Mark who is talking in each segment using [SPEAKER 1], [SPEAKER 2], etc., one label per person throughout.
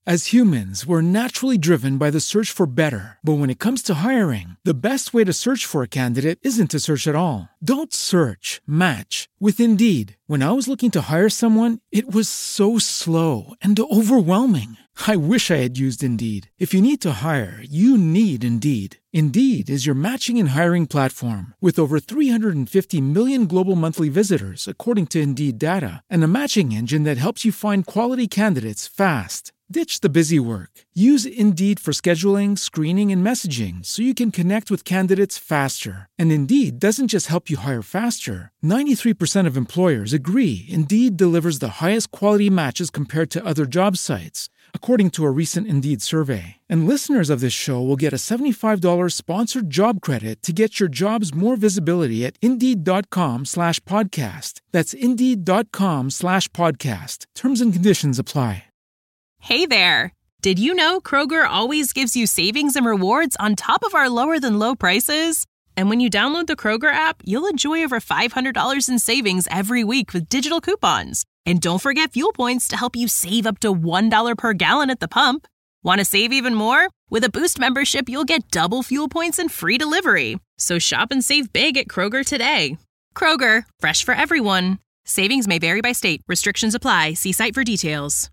[SPEAKER 1] As humans, we're naturally driven by the search for better. But when it comes to hiring, the best way to search for a candidate isn't to search at all. Don't search, match with Indeed. When I was looking to hire someone, it was so slow and overwhelming. I wish I had used Indeed. If you need to hire, you need Indeed. Indeed is your matching and hiring platform with over 350 million global monthly visitors, according to Indeed data, and a matching engine that helps you find quality candidates fast. Ditch the busy work. Use Indeed for scheduling, screening, and messaging so you can connect with candidates faster. And Indeed doesn't just help you hire faster. 93% of employers agree Indeed delivers the highest quality matches compared to other job sites, according to a recent Indeed survey. And listeners of this show will get a $75 sponsored job credit to get your jobs more visibility at Indeed.com/podcast. That's Indeed.com/podcast. Terms and conditions apply.
[SPEAKER 2] Hey there! Did you know Kroger always gives you savings and rewards on top of our lower-than-low prices? And when you download the Kroger app, you'll enjoy over $500 in savings every week with digital coupons. And don't forget fuel points to help you save up to $1 per gallon at the pump. Want to save even more? With a Boost membership, you'll get double fuel points and free delivery. So shop and save big at Kroger today. Kroger, fresh for everyone. Savings may vary by state. Restrictions apply. See site for details.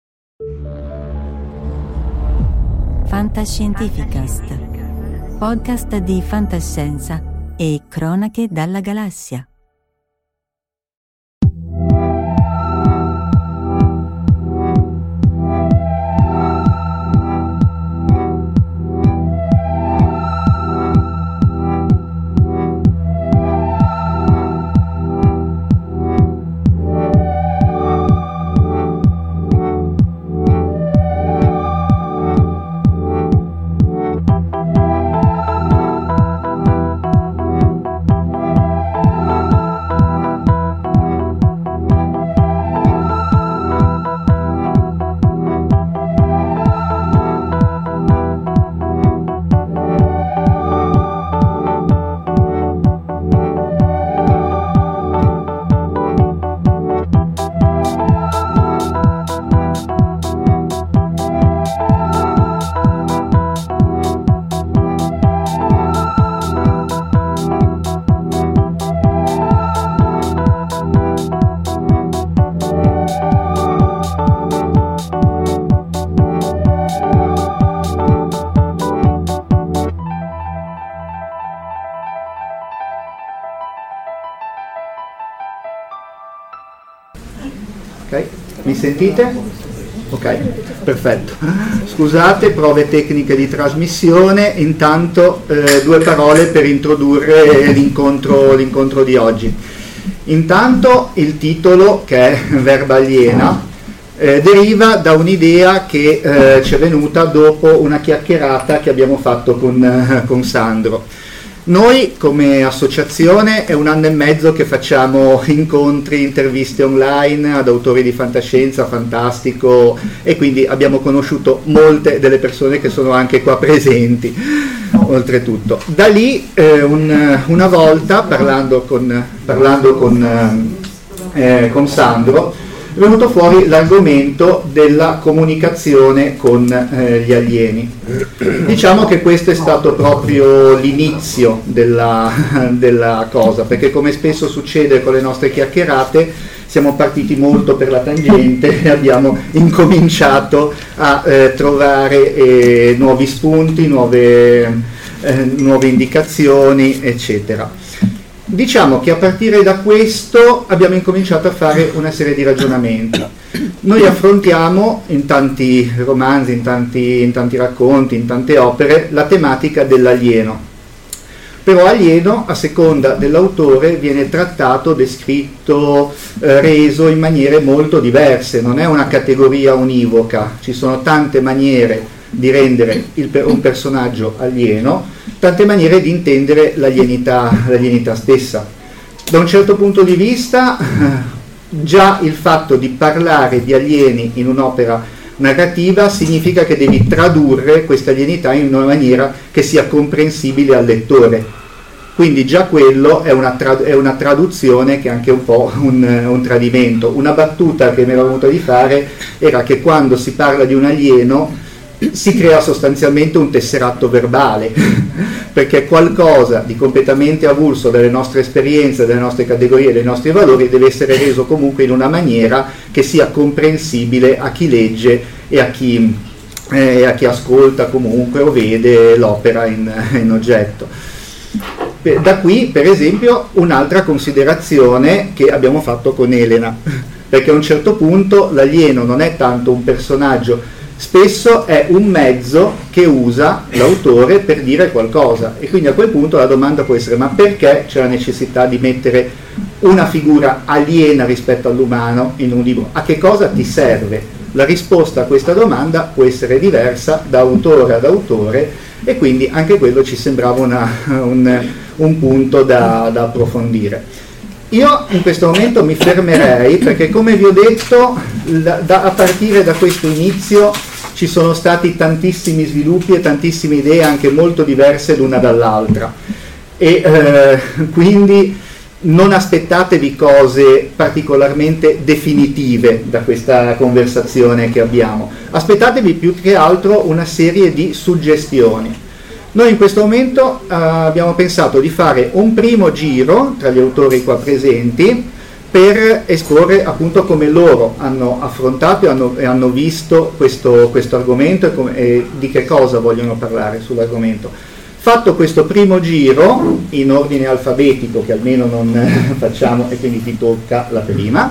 [SPEAKER 3] Fantascientificast, podcast di fantascienza e cronache dalla galassia.
[SPEAKER 4] Mi sentite? Ok, perfetto. Scusate, prove tecniche di trasmissione. Intanto due parole per introdurre l'incontro di oggi. Intanto il titolo, che è Verba aliena, deriva da un'idea che ci è venuta dopo una chiacchierata che abbiamo fatto con Sandro. Noi come associazione è 1 anno e mezzo che facciamo incontri, interviste online ad autori di fantascienza, fantastico, e quindi abbiamo conosciuto molte delle persone che sono anche qua presenti, oltretutto. Da lì una volta parlando con Sandro è venuto fuori l'argomento della comunicazione con gli alieni. Diciamo che questo è stato proprio l'inizio della cosa, perché come spesso succede con le nostre chiacchierate siamo partiti molto per la tangente e abbiamo incominciato a trovare nuovi spunti, nuove indicazioni, eccetera. Diciamo che a partire da questo abbiamo incominciato a fare una serie di ragionamenti. Noi affrontiamo in tanti romanzi, in tanti racconti, in tante opere, la tematica dell'alieno. Però alieno, a seconda dell'autore, viene trattato, descritto, reso in maniere molto diverse. Non è una categoria univoca, ci sono tante maniere di rendere un personaggio alieno, tante maniere di intendere l'alienità stessa. Da un certo punto di vista, già il fatto di parlare di alieni in un'opera narrativa significa che devi tradurre questa alienità in una maniera che sia comprensibile al lettore. Quindi già quello è una traduzione che è anche un po' un tradimento. Una battuta che mi era venuta di fare era che quando si parla di un alieno si crea sostanzialmente un tesseratto verbale, perché qualcosa di completamente avulso dalle nostre esperienze, dalle nostre categorie, dai nostri valori deve essere reso comunque in una maniera che sia comprensibile a chi legge e a chi ascolta comunque o vede l'opera in oggetto. Da qui, per esempio, un'altra considerazione che abbiamo fatto con Elena, perché a un certo punto l'alieno non è tanto un personaggio, spesso è un mezzo che usa l'autore per dire qualcosa, e quindi a quel punto la domanda può essere: ma perché c'è la necessità di mettere una figura aliena rispetto all'umano in un libro? A che cosa ti serve? La risposta a questa domanda può essere diversa da autore ad autore, e quindi anche quello ci sembrava un punto da approfondire. Io in questo momento mi fermerei, perché come vi ho detto, a partire da questo inizio ci sono stati tantissimi sviluppi e tantissime idee anche molto diverse l'una dall'altra, e quindi non aspettatevi cose particolarmente definitive da questa conversazione che abbiamo, aspettatevi più che altro una serie di suggestioni. Noi in questo momento abbiamo pensato di fare un primo giro tra gli autori qua presenti per esporre appunto come loro hanno affrontato e hanno visto questo argomento e di che cosa vogliono parlare sull'argomento. Fatto questo primo giro in ordine alfabetico, che almeno non facciamo, e quindi ti tocca la prima,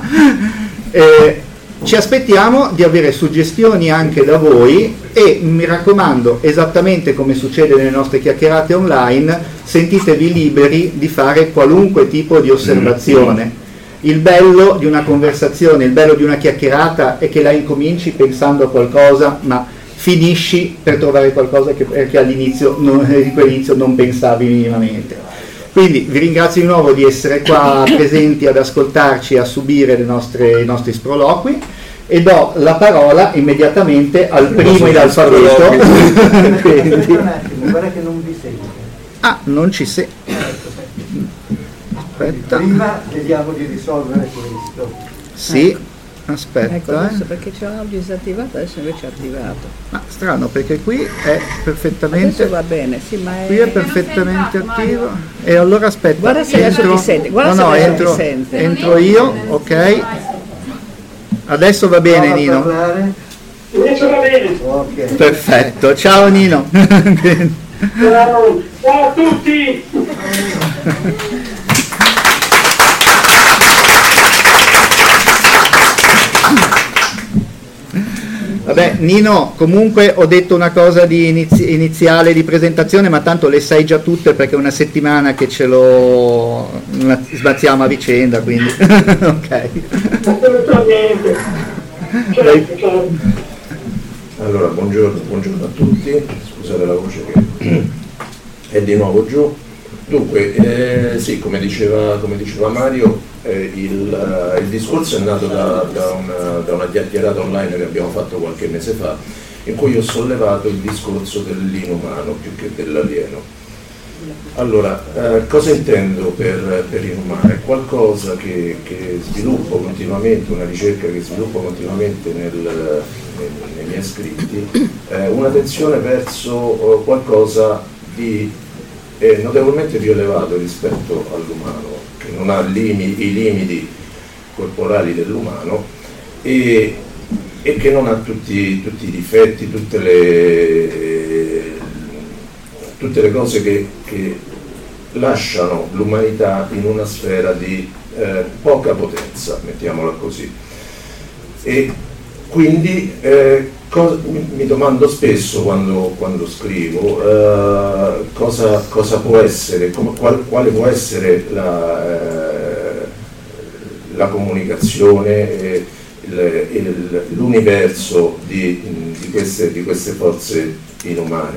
[SPEAKER 4] ci aspettiamo di avere suggestioni anche da voi, e mi raccomando, esattamente come succede nelle nostre chiacchierate online, sentitevi liberi di fare qualunque tipo di osservazione. Il bello di una conversazione, il bello di una chiacchierata è che la incominci pensando a qualcosa, ma finisci per trovare qualcosa che all'inizio di quell'inizio non pensavi minimamente. Quindi vi ringrazio di nuovo di essere qua presenti ad ascoltarci e a subire i nostri sproloqui, e do la parola immediatamente al primo in alfabeto. Quindi...
[SPEAKER 5] un attimo, guarda che non vi sento.
[SPEAKER 4] Ah, non ci sei. Aspetta.
[SPEAKER 5] Prima vediamo di risolvere questo.
[SPEAKER 4] Sì, aspetta.
[SPEAKER 6] Ecco, adesso perché c'è l'audio disattivato, adesso invece è attivato.
[SPEAKER 4] Ma strano, perché qui è perfettamente...
[SPEAKER 6] Adesso va bene, sì, ma è...
[SPEAKER 4] Qui è perfettamente attivo. E allora aspetta.
[SPEAKER 6] Guarda se adesso ti sente, guarda se adesso ti sente.
[SPEAKER 4] Entro io, ok. Adesso va bene, Nino.
[SPEAKER 5] Adesso va bene. Okay.
[SPEAKER 4] Perfetto, ciao Nino.
[SPEAKER 5] Ciao a tutti.
[SPEAKER 4] Vabbè, Nino, comunque ho detto una cosa di iniziale di presentazione, ma tanto le sai già tutte perché è una settimana che ce lo sbazziamo a vicenda, quindi ok.
[SPEAKER 5] Assolutamente. Certo.
[SPEAKER 7] Allora, buongiorno a tutti, scusate la voce che è di nuovo giù. Dunque, sì, come diceva Mario, il discorso è nato da una chiacchierata online che abbiamo fatto qualche mese fa, in cui ho sollevato il discorso dell'inumano più che dell'alieno. Allora, cosa intendo per inumano? È qualcosa che sviluppo continuamente, una ricerca che sviluppo continuamente nei miei scritti, un'attenzione verso qualcosa di notevolmente più elevato rispetto all'umano, che non ha i limiti corporali dell'umano e che non ha tutti i difetti, tutte le cose che lasciano l'umanità in una sfera di poca potenza, mettiamola così. E quindi mi domando spesso quando scrivo cosa può essere, quale può essere la comunicazione, l'universo di queste forze inumane,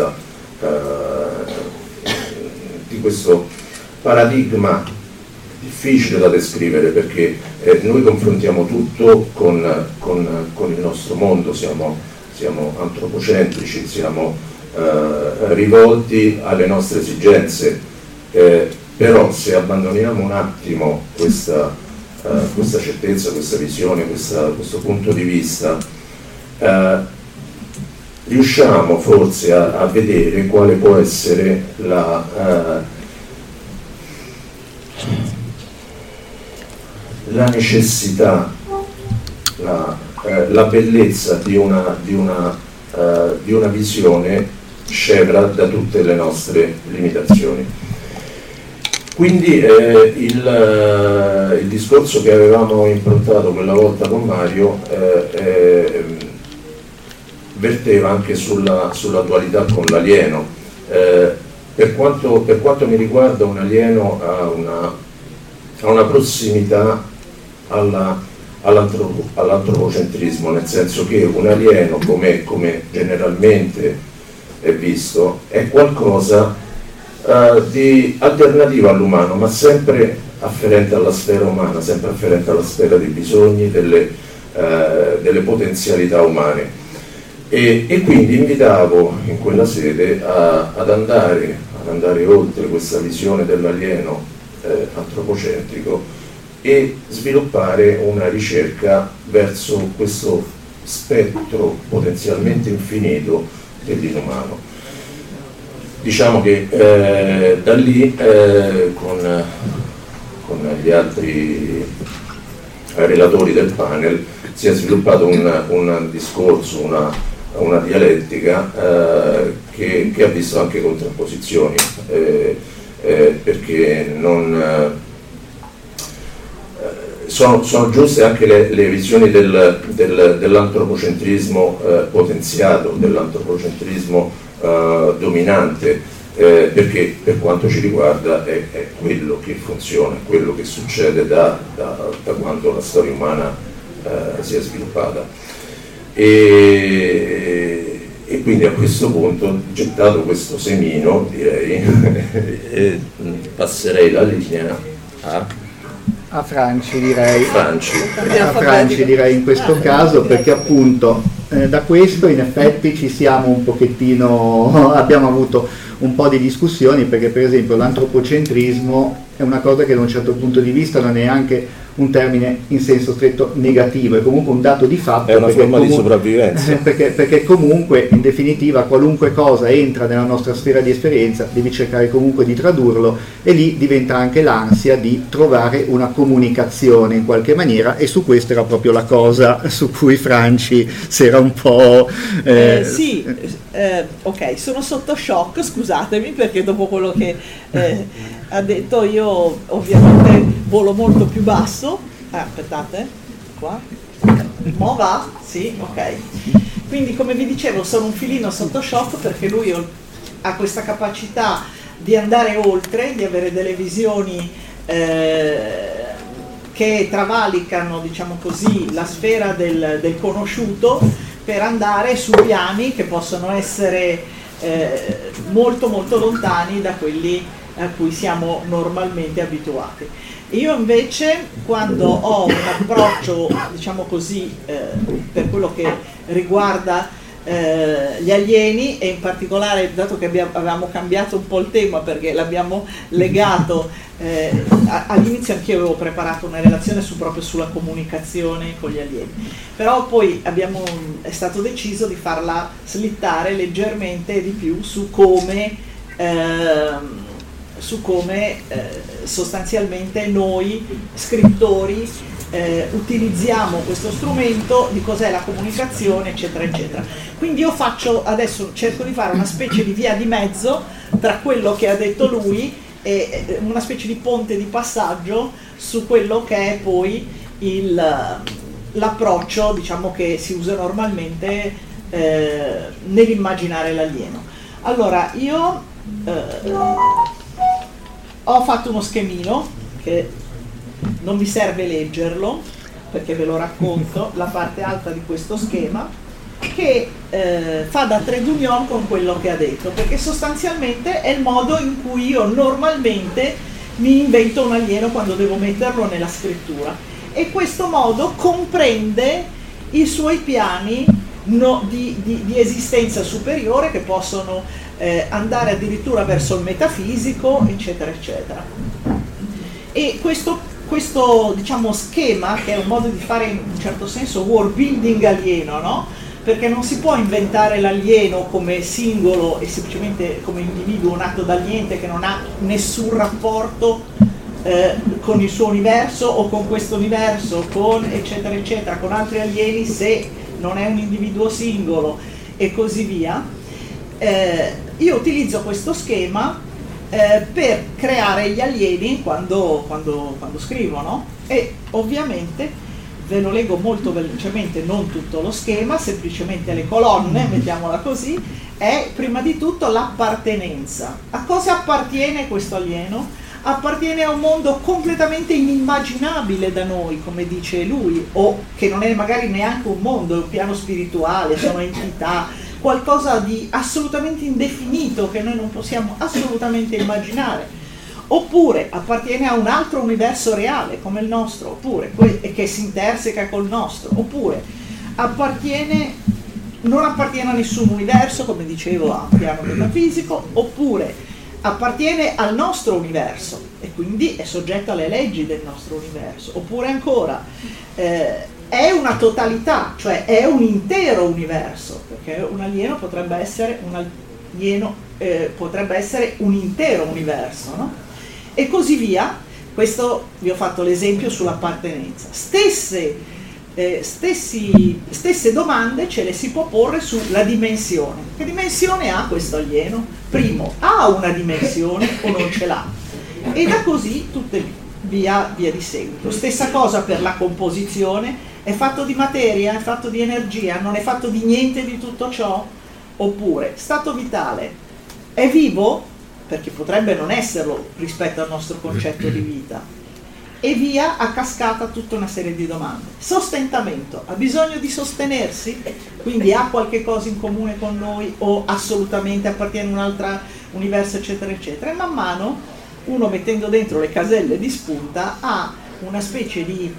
[SPEAKER 7] di questo paradigma difficile da descrivere, perché noi confrontiamo tutto con il nostro mondo, siamo antropocentrici, siamo rivolti alle nostre esigenze, Però se abbandoniamo un attimo questa certezza, questa visione, questo punto di vista, riusciamo forse a vedere quale può essere la necessità, la bellezza di una visione scevra da tutte le nostre limitazioni. Quindi il discorso che avevamo improntato quella volta con Mario verteva anche sulla dualità con l'alieno. Per quanto mi riguarda, un alieno ha una prossimità all'antropocentrismo, nel senso che un alieno, come generalmente è visto, è qualcosa di alternativo all'umano, ma sempre afferente alla sfera umana, sempre afferente alla sfera dei bisogni, delle potenzialità umane. E quindi invitavo in quella sede ad andare oltre questa visione dell'alieno antropocentrico e sviluppare una ricerca verso questo spettro potenzialmente infinito dell'inumano. Diciamo che da lì con gli altri relatori del panel si è sviluppato un discorso, una dialettica che ha visto anche contrapposizioni, perché sono giuste anche le visioni dell'antropocentrismo potenziato, dell'antropocentrismo dominante, perché per quanto ci riguarda è quello che funziona, è quello che succede da quando la storia umana si è sviluppata. E quindi a questo punto, gettato questo semino, direi, passerei la linea
[SPEAKER 4] a Franci, direi.
[SPEAKER 7] A
[SPEAKER 4] Franci direi in questo caso, perché appunto da questo in effetti ci siamo un pochettino, abbiamo avuto un po' di discussioni, perché per esempio l'antropocentrismo è una cosa che da un certo punto di vista non è neanche un termine in senso stretto negativo, è comunque un dato di fatto,
[SPEAKER 7] è una forma di sopravvivenza,
[SPEAKER 4] perché comunque in definitiva qualunque cosa entra nella nostra sfera di esperienza devi cercare comunque di tradurlo, e lì diventa anche l'ansia di trovare una comunicazione in qualche maniera, e su questo era proprio la cosa su cui Franci si era un po'
[SPEAKER 6] ok, sono sotto shock, scusatemi, perché dopo quello che ha detto io ovviamente volo molto più basso. Aspettate, qua mo va? Sì, ok. Quindi come vi dicevo sono un filino sotto shock, perché lui ha questa capacità di andare oltre, di avere delle visioni che travalicano, diciamo così, la sfera del conosciuto, per andare su piani che possono essere molto molto lontani da quelli a cui siamo normalmente abituati. Io invece, quando ho un approccio, diciamo così, per quello che riguarda gli alieni, e in particolare, dato che avevamo cambiato un po' il tema perché l'abbiamo legato, all'inizio anch'io avevo preparato una relazione proprio sulla comunicazione con gli alieni, però poi è stato deciso di farla slittare leggermente di più su come sostanzialmente noi scrittori utilizziamo questo strumento, di cos'è la comunicazione, eccetera eccetera. Quindi io adesso cerco di fare una specie di via di mezzo tra quello che ha detto lui e una specie di ponte di passaggio su quello che è poi l'approccio, diciamo, che si usa normalmente nell'immaginare l'alieno. Allora, io ho fatto uno schemino che non mi serve leggerlo perché ve lo racconto, la parte alta di questo schema, che fa da trade union con quello che ha detto, perché sostanzialmente è il modo in cui io normalmente mi invento un alieno quando devo metterlo nella scrittura, e questo modo comprende i suoi piani di esistenza superiore, che possono andare addirittura verso il metafisico, eccetera, eccetera. E questo diciamo, schema, che è un modo di fare in un certo senso world building alieno, no? Perché non si può inventare l'alieno come singolo e semplicemente come individuo nato dal niente, che non ha nessun rapporto con il suo universo o con questo universo, con eccetera eccetera, con altri alieni, se non è un individuo singolo e così via. Io utilizzo questo schema per creare gli alieni quando scrivo, no? E ovviamente ve lo leggo molto velocemente, non tutto lo schema, semplicemente le colonne, mettiamola così. È prima di tutto l'appartenenza. A cosa appartiene questo alieno? Appartiene a un mondo completamente inimmaginabile da noi, come dice lui, o che non è magari neanche un mondo, è un piano spirituale, sono entità, qualcosa di assolutamente indefinito che noi non possiamo assolutamente immaginare. Oppure appartiene a un altro universo reale come il nostro, oppure che si interseca col nostro, oppure non appartiene a nessun universo, come dicevo, a un piano metafisico, oppure appartiene al nostro universo e quindi è soggetto alle leggi del nostro universo, oppure ancora è una totalità, cioè è un intero universo, perché un alieno potrebbe essere un intero universo, no? E così via. Questo vi ho fatto l'esempio sull'appartenenza. Stesse domande ce le si può porre sulla dimensione. Che dimensione ha questo alieno? Primo, ha una dimensione o non ce l'ha? E da così tutte via di seguito. Stessa cosa per la composizione: è fatto di materia, è fatto di energia, non è fatto di niente di tutto ciò? Oppure stato vitale, è vivo? Perché potrebbe non esserlo rispetto al nostro concetto di vita, e via a cascata tutta una serie di domande. Sostentamento, ha bisogno di sostenersi? Quindi ha qualche cosa in comune con noi o assolutamente appartiene a un altro universo, eccetera eccetera. E man mano uno, mettendo dentro le caselle di spunta, ha una specie di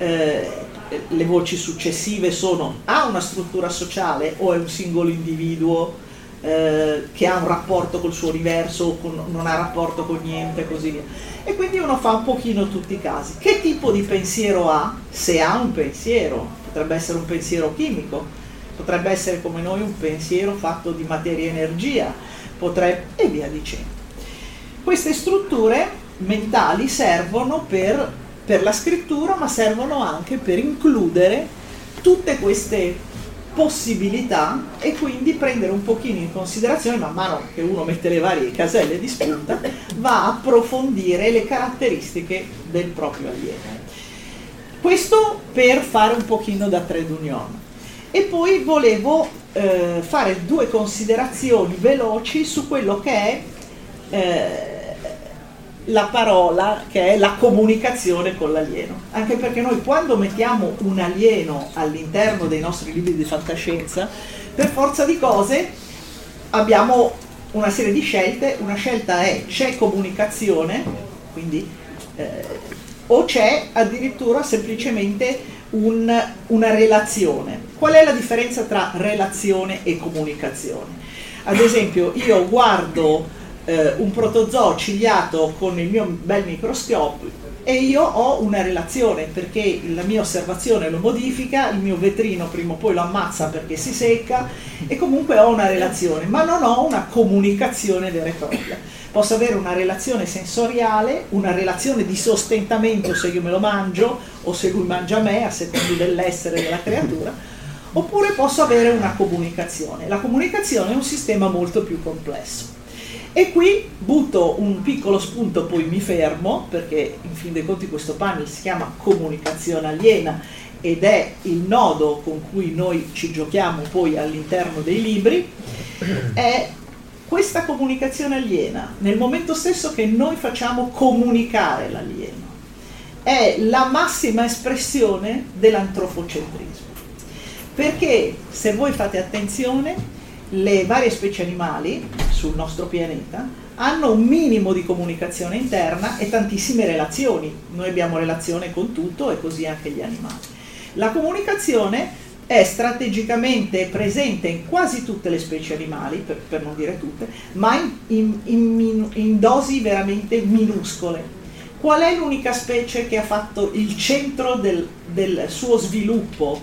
[SPEAKER 6] le voci successive sono: ha una struttura sociale o è un singolo individuo che ha un rapporto col suo universo o non ha rapporto con niente, così via. E quindi uno fa un pochino tutti i casi. Che tipo di pensiero ha? Se ha un pensiero, potrebbe essere un pensiero chimico, potrebbe essere come noi un pensiero fatto di materia e energia, e via dicendo. Queste strutture mentali servono per la scrittura, ma servono anche per includere tutte queste possibilità e quindi prendere un pochino in considerazione, man mano che uno mette le varie caselle di spunta, va a approfondire le caratteristiche del proprio alieno. Questo per fare un pochino da trade union. E poi volevo fare due considerazioni veloci su quello che è la parola, che è la comunicazione con l'alieno, anche perché noi quando mettiamo un alieno all'interno dei nostri libri di fantascienza, per forza di cose abbiamo una serie di scelte. Una scelta è: c'è comunicazione, quindi o c'è addirittura semplicemente una relazione. Qual è la differenza tra relazione e comunicazione? Ad esempio, io guardo un protozoo ciliato con il mio bel microscopio e io ho una relazione, perché la mia osservazione lo modifica, il mio vetrino prima o poi lo ammazza perché si secca, e comunque ho una relazione, ma non ho una comunicazione vera e propria. Posso avere una relazione sensoriale, una relazione di sostentamento se io me lo mangio o se lui mangia me, a seconda dell'essere della creatura, oppure posso avere una comunicazione. La comunicazione è un sistema molto più complesso. E qui butto un piccolo spunto, poi mi fermo, perché in fin dei conti questo panel si chiama comunicazione aliena ed è il nodo con cui noi ci giochiamo poi all'interno dei libri. È questa comunicazione aliena, nel momento stesso che noi facciamo comunicare l'alieno, è la massima espressione dell'antrofocentrismo. Perché se voi fate attenzione, le varie specie animali sul nostro pianeta hanno un minimo di comunicazione interna e tantissime relazioni. Noi abbiamo relazione con tutto e così anche gli animali. La comunicazione è strategicamente presente in quasi tutte le specie animali, per non dire tutte, ma in dosi veramente minuscole. Qual è l'unica specie che ha fatto il centro del suo sviluppo,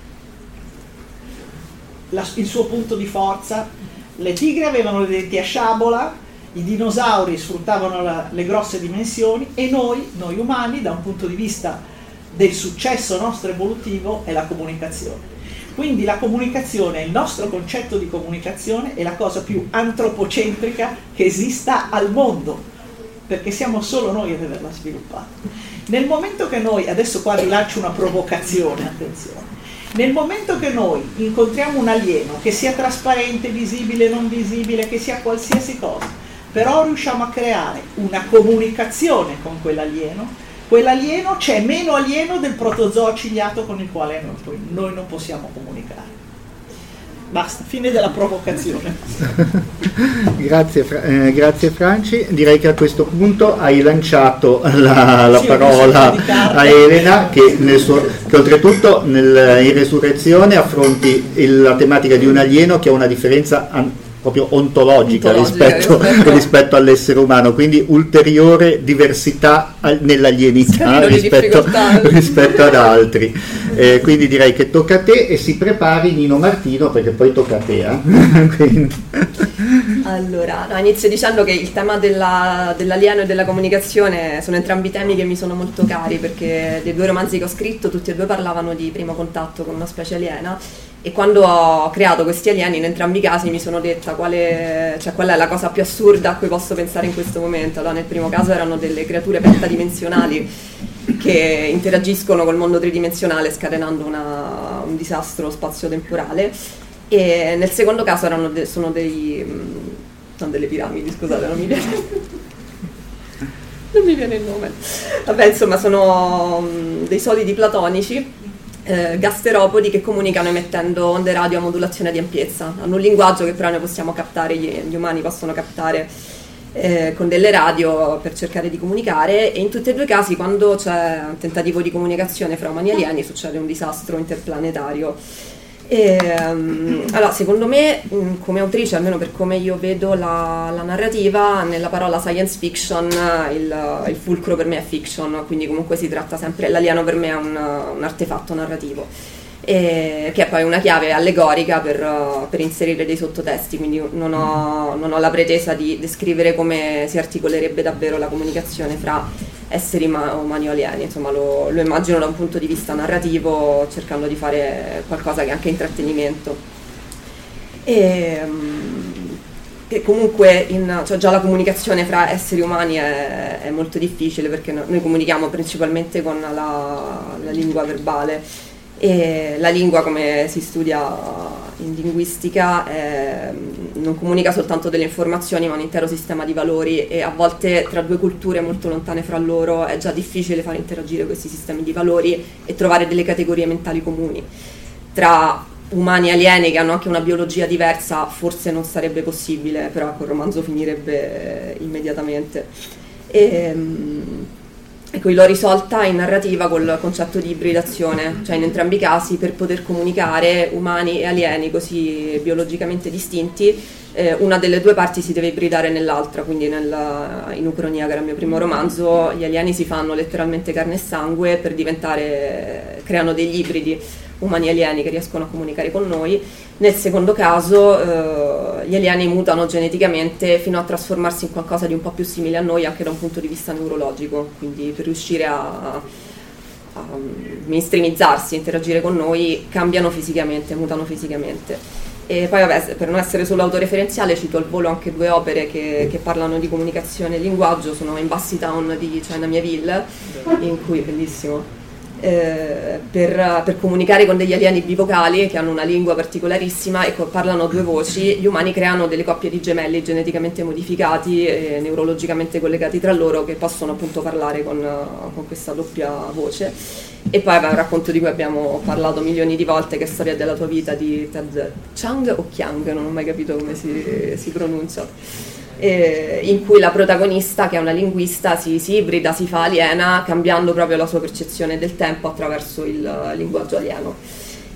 [SPEAKER 6] il suo punto di forza? Le tigri avevano le denti a sciabola, i dinosauri sfruttavano le grosse dimensioni, e noi umani, da un punto di vista del successo nostro evolutivo, è la comunicazione. Quindi la comunicazione, il nostro concetto di comunicazione, è la cosa più antropocentrica che esista al mondo, perché siamo solo noi ad averla sviluppata. Nel momento che noi, adesso qua rilancio una provocazione, attenzione, nel momento che noi incontriamo un alieno, che sia trasparente, visibile, non visibile, che sia qualsiasi cosa, però riusciamo a creare una comunicazione con quell'alieno c'è meno alieno del protozoo ciliato con il quale noi non possiamo comunicare. Basta, fine della provocazione.
[SPEAKER 4] Grazie Franci, direi che a questo punto hai lanciato la parola a Elena, che oltretutto in Resurrezione affronti la tematica di un alieno che ha una differenza proprio ontologica rispetto all'essere umano, quindi ulteriore diversità nell'alienità rispetto ad altri. Quindi direi che tocca a te, e si prepari Nino Martino, perché poi tocca a te.
[SPEAKER 8] Allora, inizio dicendo che il tema dell'alieno e della comunicazione sono entrambi temi che mi sono molto cari, perché dei 2 romanzi che ho scritto tutti e 2 parlavano di primo contatto con una specie aliena, e quando ho creato questi alieni in entrambi i casi mi sono detta qual è la cosa più assurda a cui posso pensare in questo momento. Allora, nel primo caso erano delle creature pentadimensionali che interagiscono col mondo tridimensionale scatenando un disastro spazio-temporale, e nel secondo caso sono delle piramidi, scusate, non mi viene il nome. Vabbè, insomma, sono dei solidi platonici, gasteropodi, che comunicano emettendo onde radio a modulazione di ampiezza. Hanno un linguaggio che però noi possiamo captare, gli umani possono captare con delle radio per cercare di comunicare, e in tutti e 2 i casi, quando c'è un tentativo di comunicazione fra umani e alieni, succede un disastro interplanetario. Allora, secondo me, come autrice, almeno per come io vedo la narrativa, nella parola science fiction il fulcro per me è fiction, quindi comunque si tratta sempre, l'alieno per me è un artefatto narrativo, che è poi una chiave allegorica per inserire dei sottotesti, quindi non ho la pretesa di descrivere come si articolerebbe davvero la comunicazione fra esseri umani o alieni. Insomma, lo immagino da un punto di vista narrativo, cercando di fare qualcosa che è anche intrattenimento. E comunque già la comunicazione fra esseri umani è molto difficile, perché noi comunichiamo principalmente con la lingua verbale, e la lingua, come si studia in linguistica, non comunica soltanto delle informazioni, ma un intero sistema di valori, e a volte tra 2 culture molto lontane fra loro è già difficile far interagire questi sistemi di valori e trovare delle categorie mentali comuni. Tra umani e alieni che hanno anche una biologia diversa forse non sarebbe possibile, però quel romanzo finirebbe immediatamente. E qui l'ho risolta in narrativa col concetto di ibridazione, cioè in entrambi i casi, per poter comunicare umani e alieni così biologicamente distinti, una delle 2 parti si deve ibridare nell'altra. Quindi in Ucronia, che era il mio primo romanzo, gli alieni si fanno letteralmente carne e sangue per creano degli ibridi umani e alieni che riescono a comunicare con noi. Nel secondo caso gli alieni mutano geneticamente fino a trasformarsi in qualcosa di un po' più simile a noi anche da un punto di vista neurologico, quindi per riuscire a mainstreamizzarsi, interagire con noi, cambiano fisicamente, mutano fisicamente. E poi vabbè, per non essere solo autoreferenziale, cito al volo anche 2 opere che parlano di comunicazione e linguaggio. Sono In Bassi Town di China Miéville, in cui, bellissimo, per comunicare con degli alieni bivocali che hanno una lingua particolarissima e parlano 2 voci, gli umani creano delle coppie di gemelli geneticamente modificati e neurologicamente collegati tra loro, che possono appunto parlare con questa doppia voce. E poi un racconto di cui abbiamo parlato milioni di volte, che è Storia della tua vita, di Ted Chiang o Chiang, non ho mai capito come si pronuncia, in cui la protagonista, che è una linguista, si ibrida, si fa aliena, cambiando proprio la sua percezione del tempo attraverso il linguaggio alieno.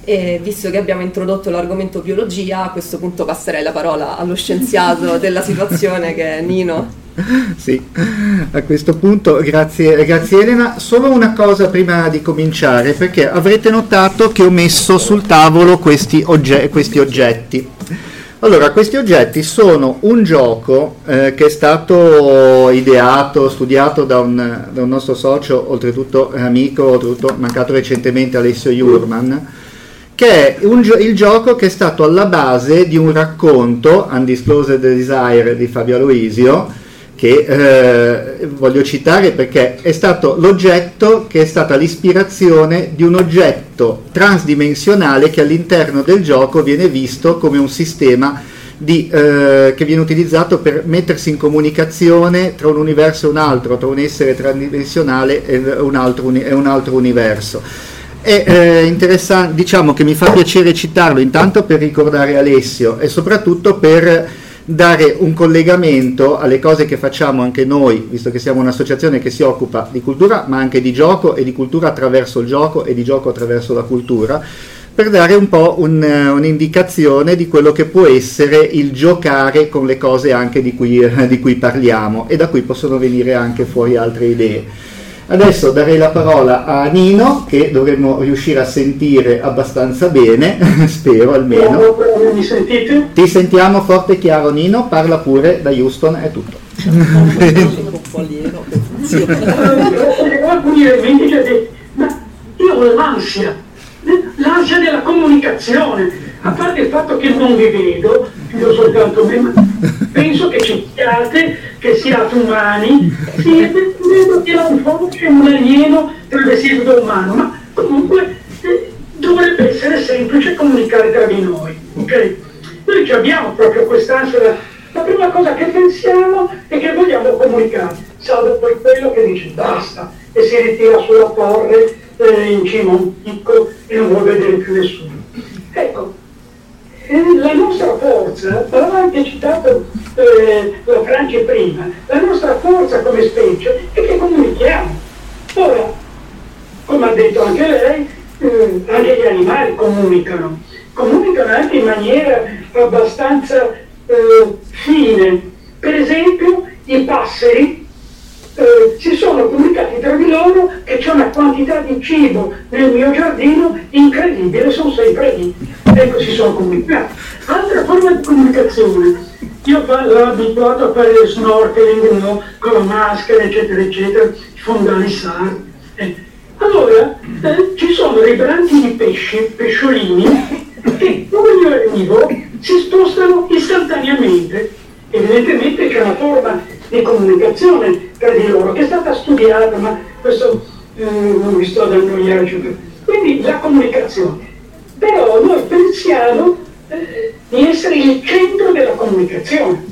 [SPEAKER 8] E visto che abbiamo introdotto l'argomento biologia, a questo punto passerei la parola allo scienziato della situazione, che è Nino.
[SPEAKER 4] Sì, a questo punto grazie Elena. Solo una cosa prima di cominciare, perché avrete notato che ho messo sul tavolo questi oggetti. Allora, questi oggetti sono un gioco che è stato ideato, studiato da un nostro socio, oltretutto amico, oltretutto mancato recentemente, Alessio Jurman, che è il gioco che è stato alla base di un racconto, Undisclosed Desire, di Fabio Aloisio, che voglio citare perché è stato l'oggetto che è stata l'ispirazione di un oggetto transdimensionale che all'interno del gioco viene visto come un sistema che viene utilizzato per mettersi in comunicazione tra un universo e un altro, tra un essere transdimensionale e un altro universo. È interessante, diciamo che mi fa piacere citarlo intanto per ricordare Alessio e soprattutto per dare un collegamento alle cose che facciamo anche noi, visto che siamo un'associazione che si occupa di cultura ma anche di gioco e di cultura attraverso il gioco e di gioco attraverso la cultura, per dare un po' un'indicazione di quello che può essere il giocare con le cose anche di cui parliamo, e da cui possono venire anche fuori altre idee. Adesso darei la parola a Nino, che dovremmo riuscire a sentire abbastanza bene, spero almeno.
[SPEAKER 5] Mi sentite?
[SPEAKER 4] Ti sentiamo forte e chiaro, Nino, parla pure, da Houston è tutto.
[SPEAKER 5] Alcuni elementi che ma io ho l'ansia della comunicazione, a parte il fatto che non vi vedo soltanto me, ma penso che ci siate, che siate umani, vedo che la voce è un alieno travestito da umano, ma comunque dovrebbe essere semplice comunicare tra di noi, ok? Noi abbiamo proprio quest'ansia, la prima cosa che pensiamo è che vogliamo comunicare, salvo poi quello che dice basta e si ritira sulla torre in cima a un picco e non vuole vedere più nessuno. Ecco, la nostra forza, l'aveva anche citato la Francia prima, la nostra forza come specie è che comunichiamo. Ora, come ha detto anche lei, anche gli animali comunicano anche in maniera abbastanza fine. Per esempio, i passeri si sono comunicati tra di loro che c'è una quantità di cibo nel mio giardino incredibile, sono sempre lì. Ecco, si sono comunicati. Altra forma di comunicazione, io l'ho abituato a fare snorkeling, no? Con la maschera, eccetera, eccetera, i fondali SAR. Allora, ci sono dei branchi di pesciolini che, come io arrivo, si spostano istantaneamente. Evidentemente c'è una forma di comunicazione tra di loro che è stata studiata, ma questo non vi sto dando gli eccetera. Quindi la comunicazione. Però noi pensiamo di essere il centro della comunicazione.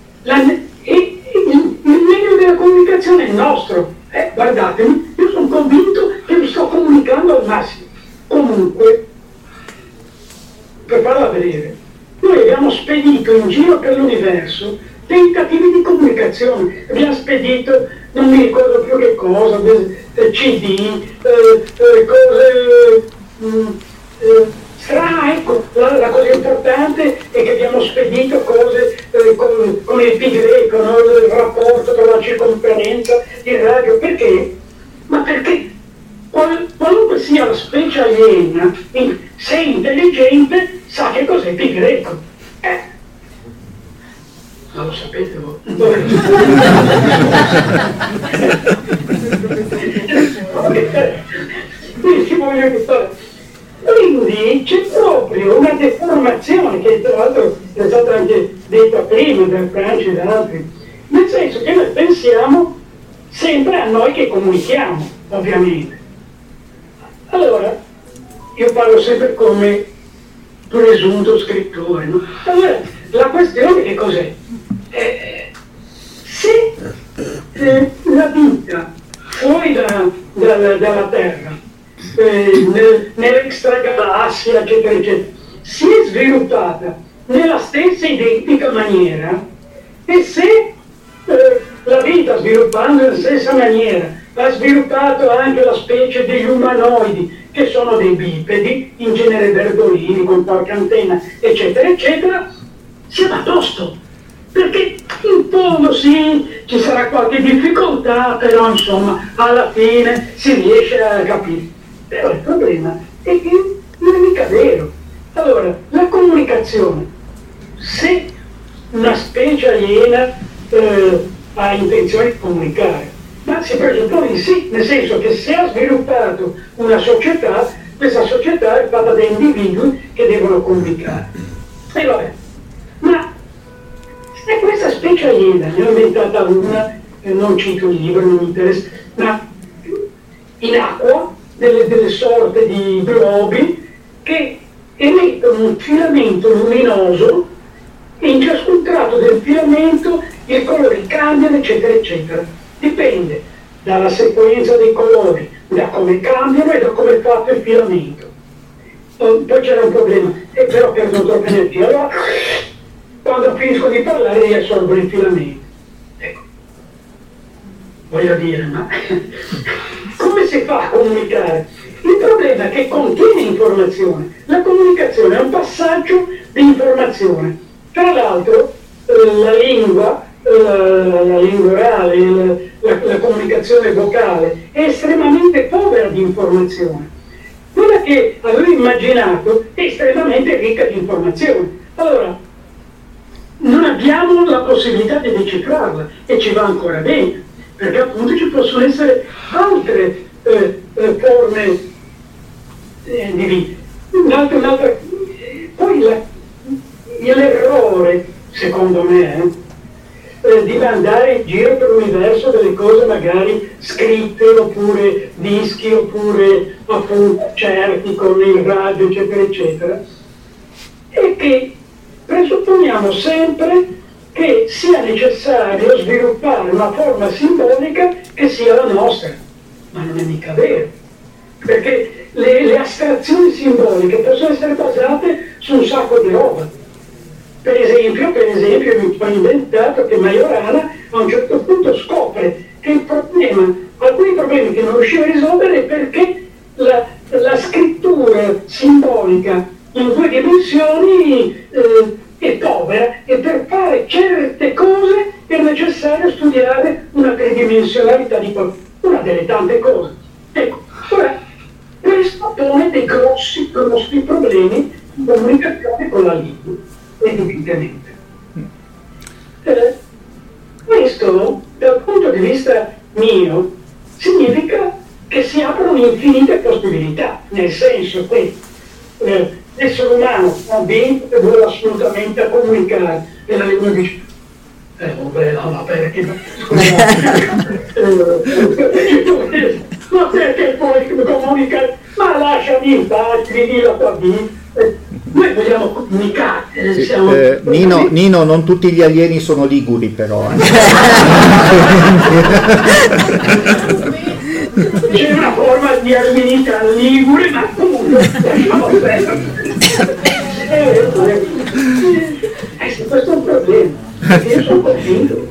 [SPEAKER 5] E il meglio della comunicazione è il nostro. Guardatemi, io sono convinto che vi sto comunicando al massimo. Comunque, per farla vedere, noi abbiamo spedito in giro per l'universo tentativi di comunicazione, abbiamo spedito, non mi ricordo più che cosa, CD, cose ecco, la cosa importante è che abbiamo spedito cose con il pi greco, no? Il rapporto tra la circonferenza di radio. Perché? Ma perché qualunque sia la specie aliena, se è intelligente sa che cos'è pi greco. Non lo sapete voi? Quindi c'è proprio una deformazione che tra l'altro è stata anche detta prima da Francia e da altri, nel senso che noi pensiamo sempre a noi che comunichiamo, ovviamente. Allora, io parlo sempre come presunto scrittore, no? Allora, la questione che cos'è? Se la vita fuori dalla Terra, nell'extragalassia, eccetera, eccetera, si è sviluppata nella stessa identica maniera, e se la vita, sviluppando nella stessa maniera, ha sviluppato anche la specie degli umanoidi, che sono dei bipedi, in genere verdolini, con qualche antenna, eccetera, eccetera, siamo a tosto. Perché in fondo sì, ci sarà qualche difficoltà, però insomma alla fine si riesce a capire. Però il problema è che non è mica vero. Allora, la comunicazione, se una specie aliena ha intenzione di comunicare, ma si presuppone di sì, nel senso che se ha sviluppato una società, questa società è fatta da individui che devono comunicare. E vabbè, ma se questa specie aliena, ne ho inventata una, non cito il libro, non mi interessa, ma in acqua delle sorte di globi che emettono un filamento luminoso e in ciascun tratto del filamento i colori cambiano, eccetera, eccetera. Dipende dalla sequenza dei colori, da come cambiano e da come è fatto il filamento. Poi c'era un problema, e però perdo troppa energia. Allora, quando finisco di parlare riassorbo il filamento. Ecco, voglio dire, ma come si fa a comunicare? Il problema è che contiene informazione. La comunicazione è un passaggio di informazione. Tra l'altro la lingua orale, la comunicazione vocale è estremamente povera di informazione. Quella che avevo immaginato è estremamente ricca di informazione. Allora, non abbiamo la possibilità di decifrarla e ci va ancora bene, perché appunto ci possono essere altre forme di vita. Poi l'errore, secondo me, di mandare in giro per l'universo delle cose magari scritte, oppure dischi, oppure appunto certi con il radio, eccetera, eccetera, è che presupponiamo sempre che sia necessario sviluppare una forma simbolica che sia la nostra, ma non è mica vero, perché le astrazioni simboliche possono essere basate su un sacco di roba. Per esempio mi ho inventato che Majorana a un certo punto scopre che alcuni problemi che non riusciva a risolvere è perché la scrittura simbolica in 2 dimensioni è povera, e per fare certe cose è necessario studiare una tridimensionalità di una delle tante cose. Ecco, ora, questo pone dei grossi problemi di comunicazione con la lingua, evidentemente. Questo, dal punto di vista mio, significa che si aprono infinite possibilità, nel senso che l'essere umano convinto che vuole assolutamente comunicare, e la lingua dice ma perché ma perché poi comunicare? Ma lasciami in pace, vivi la tua vita. Noi vogliamo comunicare.
[SPEAKER 4] Nino, non tutti gli alieni sono liguri, però.
[SPEAKER 5] C'è una forma di armenità ligure, ma comunque lasciamo perdere. Questo è un problema. Io sono convinto.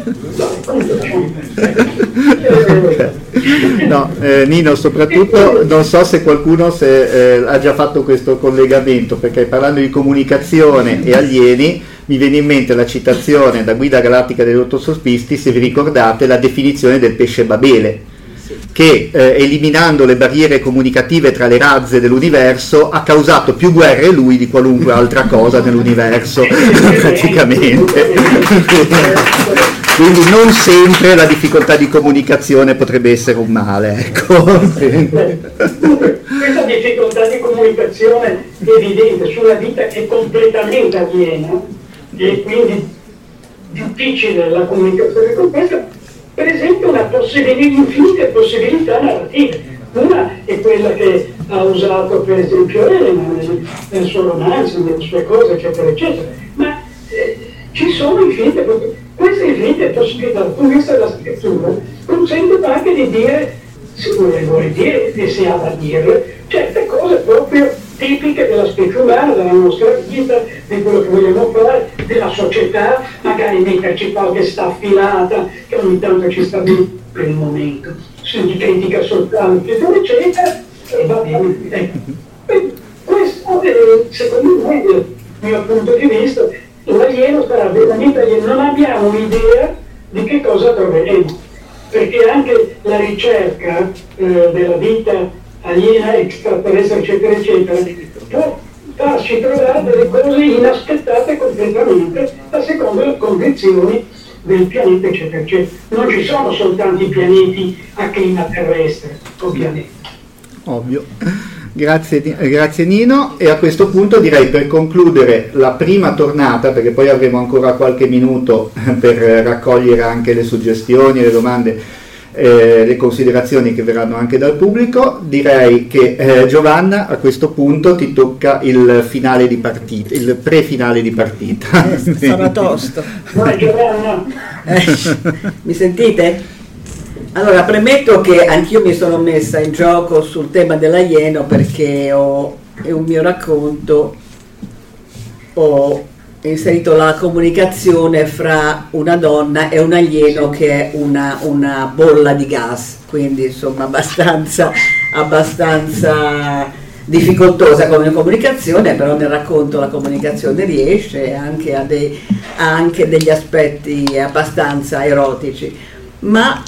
[SPEAKER 4] Nino, soprattutto non so se qualcuno ha già fatto questo collegamento, perché parlando di comunicazione e alieni mi viene in mente la citazione da Guida Galattica degli Otto Soffisti, se vi ricordate, la definizione del pesce Babele, che eliminando le barriere comunicative tra le razze dell'universo ha causato più guerre lui di qualunque altra cosa nell'universo praticamente. Quindi non sempre la difficoltà di comunicazione potrebbe essere un male, ecco.
[SPEAKER 5] Questa difficoltà di comunicazione è evidente sulla vita che è completamente aliena e quindi difficile la comunicazione con questa. Per esempio infinite possibilità narrative. Una è quella che ha usato per esempio Elena nel suo romanzo, nelle sue cose, eccetera, eccetera. Ma ci sono infinite possibilità. Queste infinite possibilità dal punto di vista della scrittura consentono anche di dire, se vuole dire, e si ha da dire, certe cose proprio tipiche della specie umana, della nostra vita, di quello che vogliamo fare, della società, magari metterci qualche staffilata che ogni tanto ci sta bene per il momento, si critica soltanto, eccetera, va bene. Questo secondo me, dal mio punto di vista, l'alieno sarà veramente alieno, non abbiamo idea di che cosa troveremo, perché anche la ricerca della vita aliena, extraterrestre, eccetera, eccetera, può farci trovare delle cose inaspettate completamente a seconda delle condizioni del pianeta, eccetera, eccetera. Non ci sono soltanto i pianeti a clima terrestre, ovviamente.
[SPEAKER 4] Ovvio. Grazie Nino, e a questo punto direi, per concludere la prima tornata, perché poi avremo ancora qualche minuto per raccogliere anche le suggestioni, le domande, le considerazioni che verranno anche dal pubblico, direi che Giovanna, a questo punto ti tocca il finale di partita, il pre-finale di partita.
[SPEAKER 9] Sarà tosto.
[SPEAKER 5] Vai Giovanna.
[SPEAKER 9] Mi sentite? Allora, premetto che anch'io mi sono messa in gioco sul tema dell'alieno, perché è un mio racconto, ho inserito la comunicazione fra una donna e un alieno che è una bolla di gas, quindi insomma abbastanza difficoltosa come comunicazione, però nel racconto la comunicazione riesce anche ha anche degli aspetti abbastanza erotici. Ma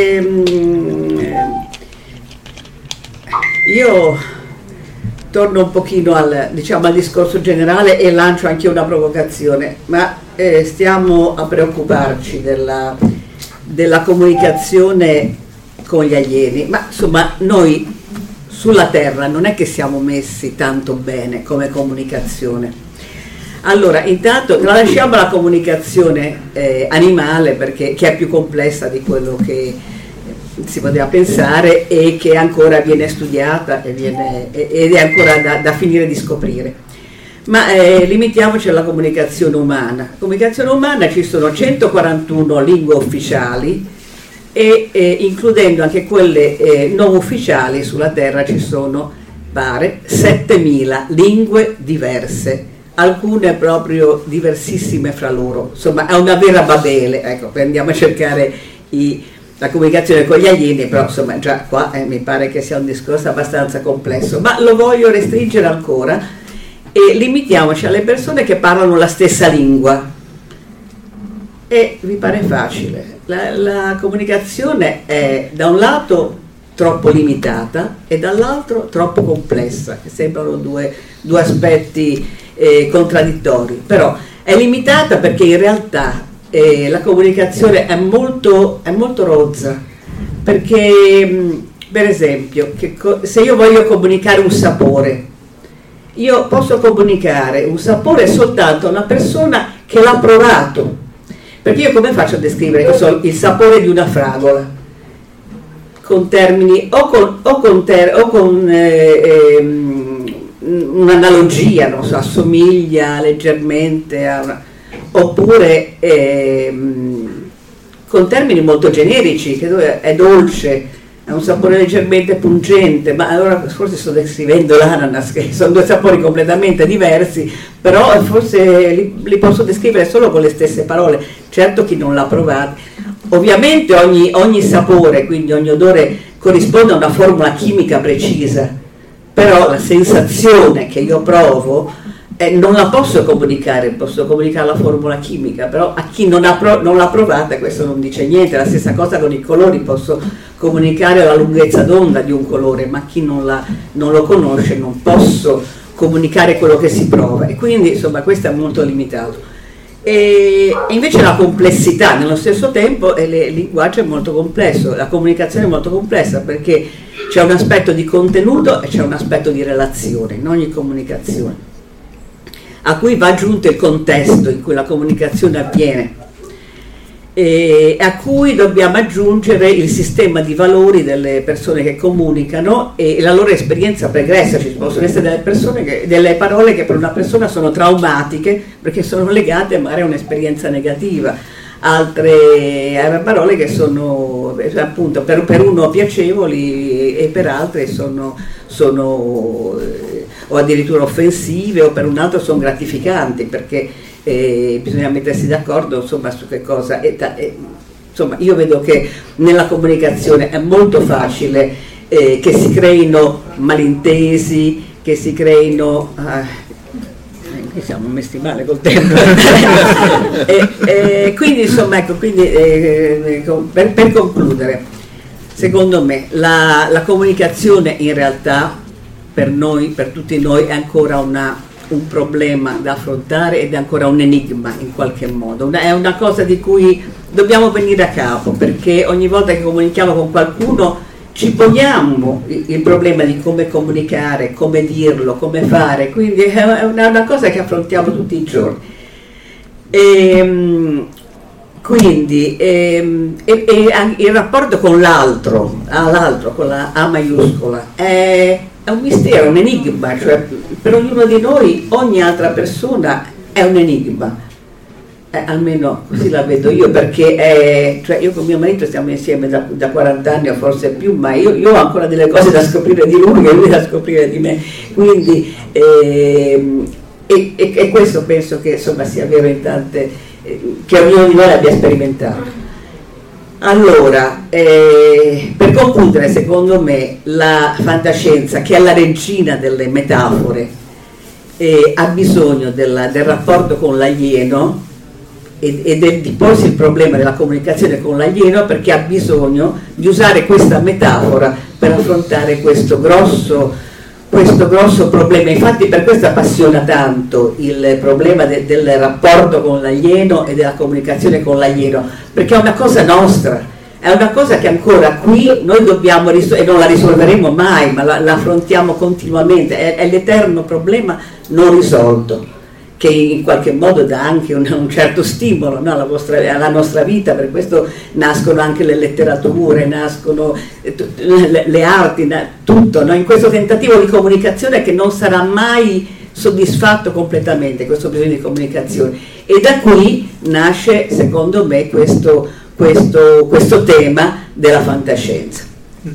[SPEAKER 9] io torno un pochino al discorso generale e lancio anche una provocazione, ma stiamo a preoccuparci della comunicazione con gli alieni, ma insomma noi sulla Terra non è che siamo messi tanto bene come comunicazione. Allora, intanto lasciamo la comunicazione animale, perché che è più complessa di quello che si poteva pensare e che ancora viene studiata ed è ancora da finire di scoprire. Ma limitiamoci alla comunicazione umana. La comunicazione umana, ci sono 141 lingue ufficiali e includendo anche quelle non ufficiali, sulla Terra ci sono, pare, 7.000 lingue diverse, alcune proprio diversissime fra loro, insomma è una vera Babele. Ecco, andiamo a cercare la comunicazione con gli alieni, però insomma già qua mi pare che sia un discorso abbastanza complesso, ma lo voglio restringere ancora e limitiamoci alle persone che parlano la stessa lingua, e vi pare facile. La comunicazione è da un lato troppo limitata e dall'altro troppo complessa, che sembrano due aspetti contraddittori, però è limitata perché in realtà la comunicazione è molto rozza, perché per esempio se io voglio comunicare un sapore, io posso comunicare un sapore soltanto a una persona che l'ha provato, perché io come faccio a descrivere il sapore di una fragola? Con termini o con un'analogia, non so, assomiglia leggermente a una, oppure con termini molto generici, che è dolce, ha un sapore leggermente pungente, ma allora forse sto descrivendo l'ananas, che sono due sapori completamente diversi, però forse li posso descrivere solo con le stesse parole. Certo, chi non l'ha provato, ovviamente ogni sapore, quindi ogni odore corrisponde a una formula chimica precisa, però la sensazione che io provo non la posso comunicare la formula chimica, però a chi non l'ha provata questo non dice niente. La stessa cosa con i colori, posso comunicare la lunghezza d'onda di un colore, ma chi non lo conosce non posso comunicare quello che si prova, e quindi insomma questo è molto limitato. E invece la complessità, nello stesso tempo il linguaggio è molto complesso, la comunicazione è molto complessa, perché c'è un aspetto di contenuto e c'è un aspetto di relazione in ogni comunicazione, a cui va aggiunto il contesto in cui la comunicazione avviene, e a cui dobbiamo aggiungere il sistema di valori delle persone che comunicano e la loro esperienza pregressa. Ci possono essere delle parole che per una persona sono traumatiche perché sono legate magari a un'esperienza negativa, altre parole che sono appunto per uno piacevoli e per altre sono o addirittura offensive, o per un altro sono gratificanti, perché bisogna mettersi d'accordo insomma su che cosa. Insomma, io vedo che nella comunicazione è molto facile che si creino malintesi, che si creino... siamo messi male col tempo. Quindi insomma, ecco, per concludere, secondo me la comunicazione in realtà per noi, per tutti noi, è ancora un problema da affrontare ed è ancora un enigma in qualche modo, è una cosa di cui dobbiamo venire a capo, perché ogni volta che comunichiamo con qualcuno ci poniamo il problema di come comunicare, come dirlo, come fare, quindi è una cosa che affrontiamo tutti i giorni. Quindi il rapporto con l'altro, con la A maiuscola, è un mistero, un enigma, cioè per ognuno di noi ogni altra persona è un enigma. Almeno così la vedo io, perché cioè io con mio marito stiamo insieme da 40 anni o forse più, ma io ho ancora delle cose da scoprire di lui e lui da scoprire di me, quindi e questo penso che insomma sia vero in tante, che ognuno di noi abbia sperimentato. Allora, per concludere, secondo me la fantascienza, che è la regina delle metafore, ha bisogno del rapporto con l'alieno e di porsi il problema della comunicazione con l'alieno, perché ha bisogno di usare questa metafora per affrontare questo grosso problema. Infatti per questo appassiona tanto il problema del rapporto con l'alieno e della comunicazione con l'alieno, perché è una cosa nostra, è una cosa che ancora qui noi dobbiamo e non la risolveremo mai, ma la affrontiamo continuamente, è l'eterno problema non risolto, che in qualche modo dà anche un certo stimolo, no, alla nostra vita. Per questo nascono anche le letterature, nascono le arti, tutto, no? In questo tentativo di comunicazione che non sarà mai soddisfatto completamente, questo bisogno di comunicazione, e da qui nasce secondo me questo tema della fantascienza.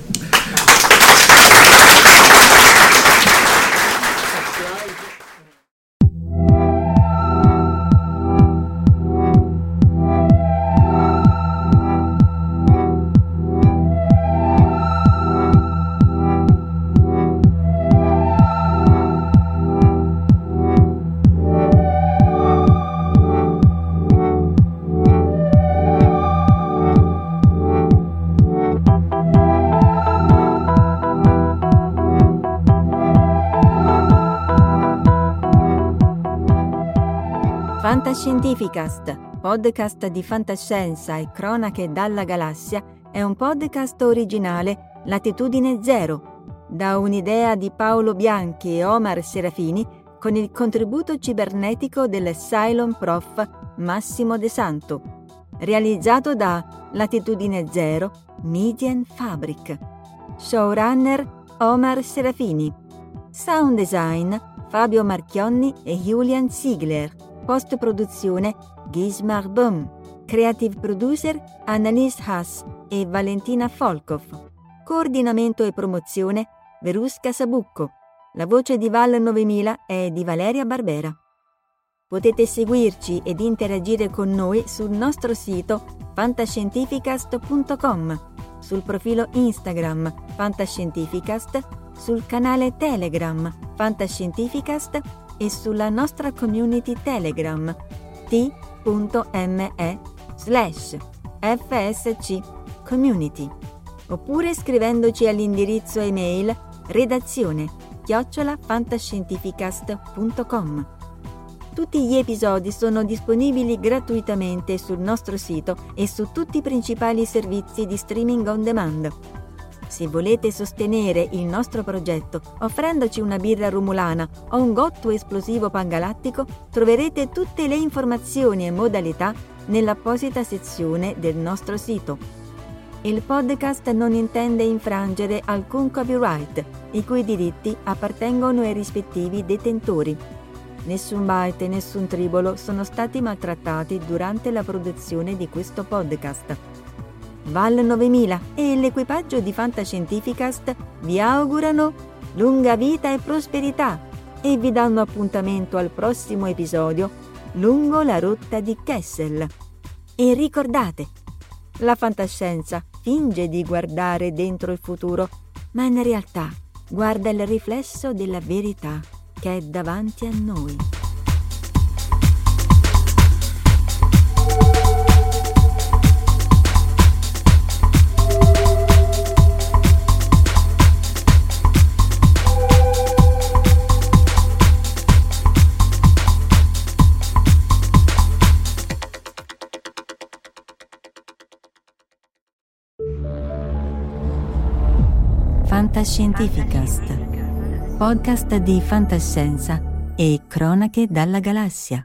[SPEAKER 3] Fantascientificast, podcast di fantascienza e cronache dalla galassia, è un podcast originale Latitudine Zero, da un'idea di Paolo Bianchi e Omar Serafini, con il contributo cibernetico del Cylon Prof Massimo De Santo, realizzato da Latitudine Zero Median Fabric. Showrunner Omar Serafini. Sound design Fabio Marchionni e Julian Ziegler. Post-produzione Gismar Böhm. Creative producer Annalise Haas e Valentina Folkov. Coordinamento e promozione Verusca Sabucco. La voce di Val 9000 è di Valeria Barbera. Potete seguirci ed interagire con noi sul nostro sito fantascientificast.com, sul profilo Instagram Fantascientificast, sul canale Telegram Fantascientificast e sulla nostra community Telegram t.me/FSC Community, oppure scrivendoci all'indirizzo email redazione@fantascientificast.com. Tutti gli episodi sono disponibili gratuitamente sul nostro sito e su tutti i principali servizi di streaming on demand. Se volete sostenere il nostro progetto offrendoci una birra rumulana o un gotto esplosivo pangalattico, troverete tutte le informazioni e modalità nell'apposita sezione del nostro sito. Il podcast non intende infrangere alcun copyright, i cui diritti appartengono ai rispettivi detentori. Nessun byte e nessun tribolo sono stati maltrattati durante la produzione di questo podcast. Val 9000 e l'equipaggio di Fantascientificast vi augurano lunga vita e prosperità e vi danno appuntamento al prossimo episodio lungo la rotta di Kessel. E ricordate, la fantascienza finge di guardare dentro il futuro, ma in realtà guarda il riflesso della verità che è davanti a noi. Fantascientificast, podcast di fantascienza e cronache dalla galassia.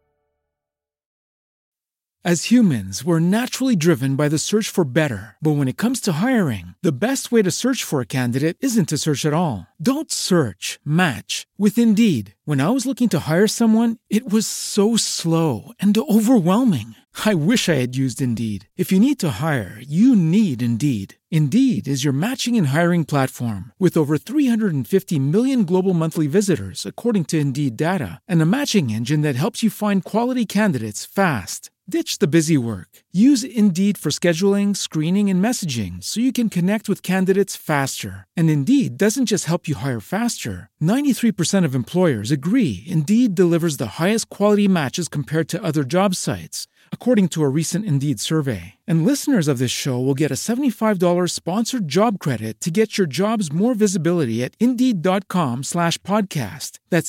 [SPEAKER 1] As humans, we're naturally driven by the search for better. But when it comes to hiring, the best way to search for a candidate isn't to search at all. Don't search, match with Indeed. When I was looking to hire someone, it was so slow and overwhelming. I wish I had used Indeed. If you need to hire, you need Indeed. Indeed is your matching and hiring platform with over 350 million global monthly visitors, according to Indeed data, and a matching engine that helps you find quality candidates fast. Ditch the busy work. Use Indeed for scheduling, screening, and messaging so you can connect with candidates faster. And Indeed doesn't just help you hire faster. 93% of employers agree Indeed delivers the highest quality matches compared to other job sites, according to a recent Indeed survey. And listeners of this show will get a $75 sponsored job credit to get your jobs more visibility at Indeed.com/podcast. That's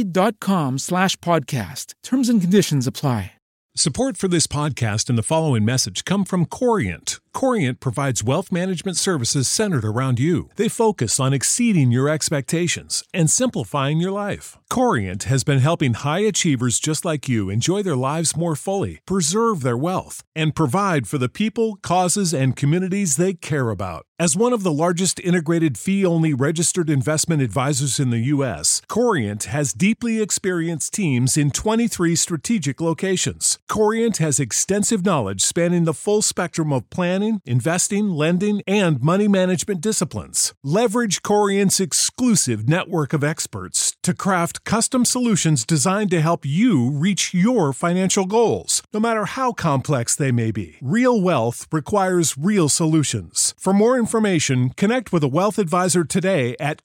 [SPEAKER 1] Indeed.com/podcast. Terms and conditions apply.
[SPEAKER 10] Support for this podcast and the following message come from Corient. Corient provides wealth management services centered around you. They focus on exceeding your expectations and simplifying your life. Corient has been helping high achievers just like you enjoy their lives more fully, preserve their wealth, and provide for the people, causes, and communities they care about. As one of the largest integrated fee-only registered investment advisors in the U.S., Corient has deeply experienced teams in 23 strategic locations. Corient has extensive knowledge spanning the full spectrum of planning, investing, lending, and money management disciplines. Leverage Corient's exclusive network of experts to craft custom solutions designed to help you reach your financial goals, no matter how complex they may be. Real wealth requires real solutions. For more information, connect with a wealth advisor today at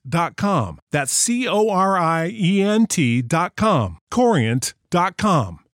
[SPEAKER 10] Corient.com. That's Corient.com. Corient.com.